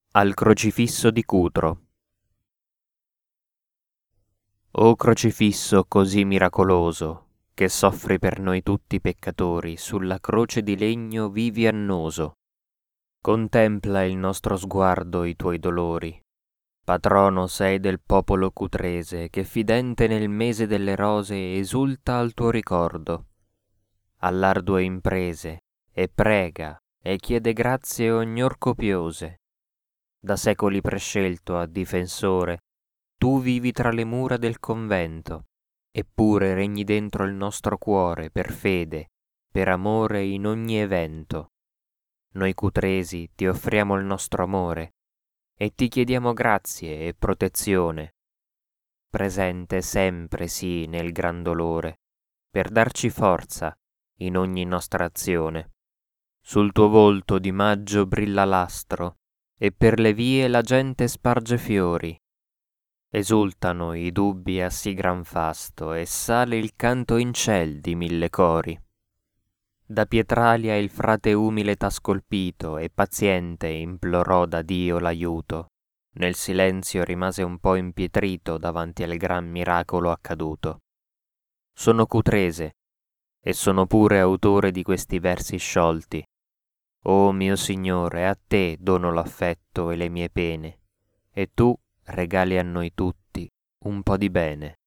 Al crocifisso di Cutro. O crocifisso così miracoloso, che soffri per noi tutti peccatori, sulla croce di legno vivi annoso. Contempla il nostro sguardo i tuoi dolori. Patrono sei del popolo cutrese, che fidente nel mese delle rose esulta al tuo ricordo. All'ardue imprese, e prega, e chiede grazie ognor copiose. Da secoli prescelto a difensore, tu vivi tra le mura del convento, eppure regni dentro il nostro cuore per fede, per amore in ogni evento. Noi cutresi ti offriamo il nostro amore e ti chiediamo grazie e protezione. Presente sempre sì nel gran dolore, per darci forza in ogni nostra azione. Sul tuo volto di maggio brilla l'astro, e per le vie la gente sparge fiori. Esultano i dubbi a sì gran fasto, e sale il canto in ciel di mille cori. Da Pietralia il frate umile t'ha scolpito, e paziente implorò da Dio l'aiuto. Nel silenzio rimase un po' impietrito davanti al gran miracolo accaduto. Sono cutrese, e sono pure autore di questi versi sciolti. O mio Signore, a te dono l'affetto e le mie pene, e tu regali a noi tutti un po' di bene.